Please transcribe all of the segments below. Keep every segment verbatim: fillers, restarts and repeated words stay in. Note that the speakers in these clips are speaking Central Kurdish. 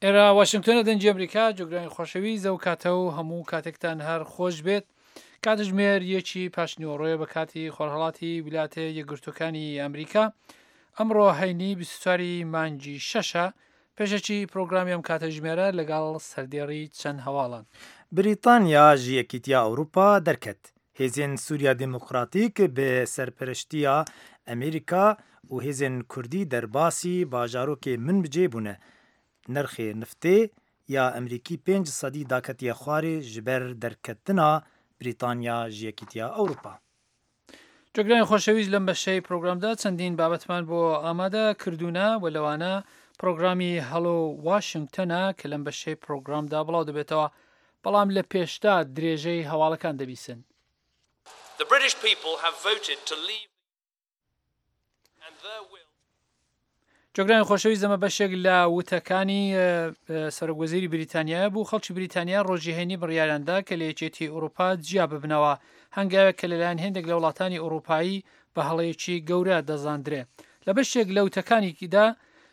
ئێرە واشنگتۆنە دەنجی ئەمریکا جۆگرانی خۆشەویست ئەو کاتە و هەموو کاتێکتان هەر خۆش بێت. کاتژمێر یەکی پاشنیوەڕۆیە بە کاتی خۆرهەڵاتی ویلاتە یەکگرتوەکانی ئەمریکا. ئەمڕۆ هەینی بیست و چوار مانگی شەشە. پێشەکی پرۆگرامی ئەم کاتەژمێرە لەگەڵ سەردێڕی چەند هەواڵان. بریتانیا ji Yekîtiya Ewropa derket. Hêzên Sûriya Demokratîk bi serpereştiya Amerîka û hêzên Kurdî derbasî bajarokê min bicê bûne. Nirxê niftê ya Amerîkî pênc sedî daketiye xwarê ji ber derketina Brîtanya ji Yekîtiya Ewropa. جۆگرانی خۆشەویست لەم بەشەی پرۆگرامدا چەندین بابەتمان بۆ ئامادە کردوونە و لەوانە پرۆگرامی هەڵۆ واشنگتنە کە لەم بەشەی پرۆگرامدا بڵاو دەبێتەوە، بەڵام لە پێشدا درێژەی هەواڵەکان دەبیسن. The British people have voted to leave and their will. جۆگرانی خۆشەویست ئەمە بەشێک لە وتەکانی سەرۆکوەزیری بریتانیا بوو. خەڵکی بریتانیا ڕۆژی هەینی بڕیاراندا کە لە یەکێتی ئەوروپا جیا ببنەوە، هەنگاوێک کە لەلایەن هێندێک لە وڵاتانی ئەوروپایی بە هەڵەیەکی گەورە دەزاندرێ. لە بەشێک لە وتەکانێکیدا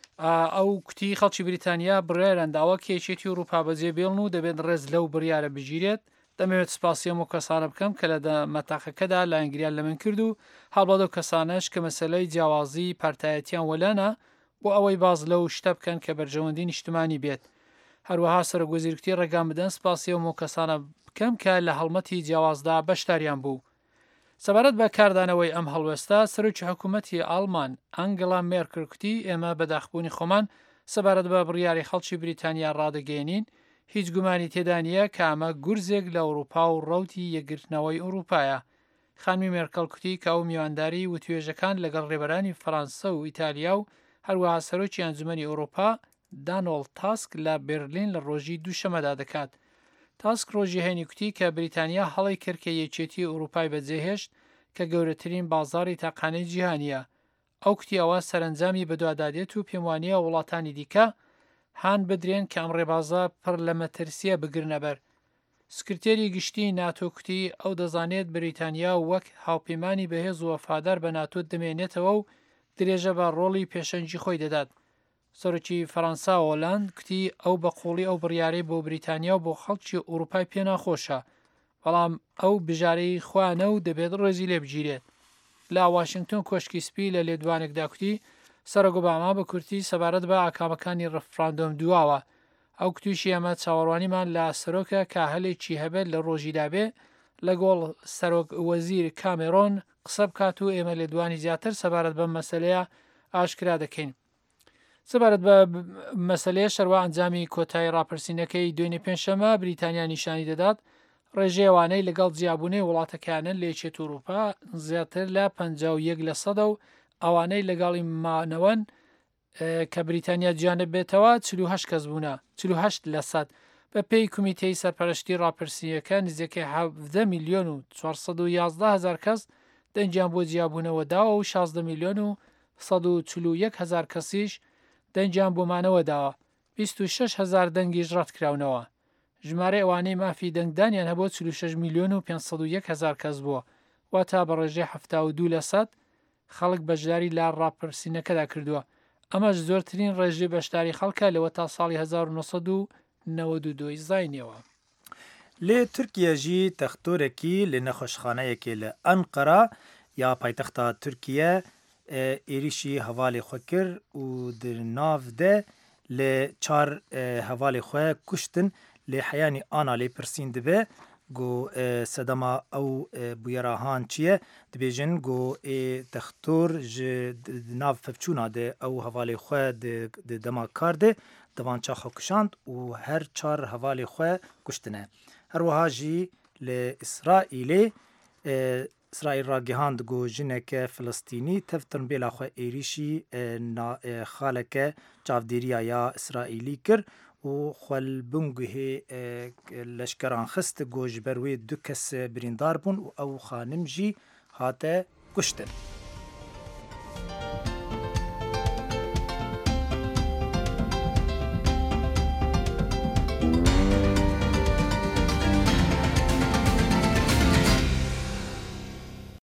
ئەو کوتی خەڵکی بریتانیا بڕیارەنداوە کە یەکێتی ئەوروپا بەجێبێڵن و دەبێت ڕێز لەو بڕیارە بگیرێت. دەمەوێت سپاسی هەموو کەسانە بکەم کە لە مەتاقەکەدا لایەنگریان لە من کرد و هەڵبەدە و کەسانەش کە مەسەلەی جیاوازی پارتایەتیان وەلانە بۆ ئەوەی باز لەو شتە بکەن کە بەرژەوەندی نیشتمانی بێت. هەروەها سەرۆکوەزیرکتی ڕێگان بدەن سپاسی هەموو کەسانە بکەم کە لە هەڵمەتی جیاوازدا بەشداریان بوو. سەبارەت بە کاردانەوەی ئەم هەڵوێستا سەرۆکی حکوومەتی ئاڵمان ئەنگلا مێرکل کوتی ئێمە بەداخبوونی خۆمان سەبارەت بە بڕیاری خەڵکی بریتانیا ڕادەگەێنین، هیچ گومانی تێدا نییە کە ئەمە گورزێک لە ئەوروپا و ڕەوتی یەکگرتنەوەی ئەوروپایە. خانمی مێرکل کوتی کە ئەو میوانداری و توێژەکان لەگەڵ ڕێبەرانی فەڕەنسا و ئیتالیا و هەروەها سەرۆکی ئەنجومەنی ئەوروپا دانۆڵد تاسک لە بێرلین لە ڕۆژی دووشەمەدا دەکات. تاسک ڕۆژی هەینی کوتی کە بریتانیا هەڵی کرد کە یەکێتی ئەوروپای بەجێهێشت کە گەورەترین بازاڕی تاقانەی جیهانیە. ئەو کوتی ئەوە سەرنجامی بەدوادادێت و پێم وانییە وڵاتانی دیکە هان بدرێن کە ئەم ڕێبازە پڕ لە مەترسیە بگرنەبەر. سکرتێری گشتی ناتۆ کوتی ئەو دەزانێت بریتانیا وەک هاوپەیمانی بەهێز و وەفادار بە ناتۆ دەمێنێتەوە و درێژە بە ڕۆڵی پێشەنجی خۆی دەدات. سەرۆکی فەڕەنسا و هۆلاند کوتی ئەو بەقوڵی ئەو بڕیارەی بۆ بریتانیا و بۆ خەڵکی ئەوروپای پێ ناخۆشە، بەڵام ئەو بژارەی خوانە و دەبێت ڕێزی لێ بگیرێت. لا واشنگتن کۆشکی سپی لە لێدوانێکدا کوتی سەرۆک ئۆباما بە کورتی سەبارەت بە ئاکامەکانی ڕفراندۆم دواوە. ئەو کوتیشی ئەمە چاوەڕوانیمان لە سەرۆکە کە هەلێکی هەبێت لە ڕۆژیدابێ لەگۆڵ سەرۆک وەزیر کامێرۆن قسە بکات و ئێمە لێدوانی زیاتر سەبارەت بە مەسەلەیە ئاشکرا دەکەین. سەبارەت بە مەسەلەیە شەروا ئەنجامی کۆتایی ڕاپرسینەکەی دوێنێ پێنجشەمە بریتانیا نیشانی دەدات ڕێژەیەوانەی لەگەڵ جیابوونەی وڵاتەکانن لە یەکێت ئەوروپا زیاتر لە پەنجا و یەک لە سەدە و ئەوانەی لەگەڵی مانەوەن کە بریتانیا جیانە بێتەوە چل و هەشت کەس بوونە چل و هەشت لە سەد. بە پێی کومیتەی سەرپەرشتی ڕاپرسیەکە نزیەکەی حەڤدە میلیۆن و چوارسەد و یازدە هەزار کەس دەنجیان بۆ جیابوونەوە داوە و شازدە میلیۆن و سەد و چل و یەک هەزار کەسیش دەنجیان بۆمانەوە داوە. بیست و شەش هەزار دەنگیش ڕەت کراونەوە. ژمارە ئەوانەی مافی دەنگدانیان هەبوو چل و شەش میلیۆن و پێنجسەد و یەک هەزار کەس بووە، واتە بە ڕێژەی هەفتە و دوو لە سەد خەڵک بەشداری لە ڕاپرسینەکەدا کردووە. ئەمەش زۆرترین ڕێژەی بەشداری خەڵکە لەوە تا ساڵی هەزار و نۆسەد و نەوەد و دوو زاینەوە. لێ تورکیەژی تەختۆرێکی لە نەخۆشخانەیەکی لە ئەنقەرە یا پایتەختە تورکیە ئێریشی هەواڵی خۆ کرد و ناودە لە چار هەواڵی خۆ کوشتن لێ حەیانی ئانا لێ پرسین دەبێ گو سەدەما ئەو بویەراهان چییە دەبێژن گو تەختۆر ناو فەفچوونا دێ ئەو هەواڵی خۆ دەما کاردێ دەوان چاخە کوشاند و هەر چار هەواڵی خۆ کوشتنە. هەروەها ژی لە ئیسرائیلێ ئیسرائیل ڕاگەهاند گو ژنێکە فلستینی تەفتن بێلا خۆ ئێریشی خالەکە چاودێریە یا ئیسرائیلی کرد و خوەلبنگوهێ لەشکەران خست گۆژ بەروێ دوو کەس بریندار بوون و ئەو خانم ژی هاتە کوشتن.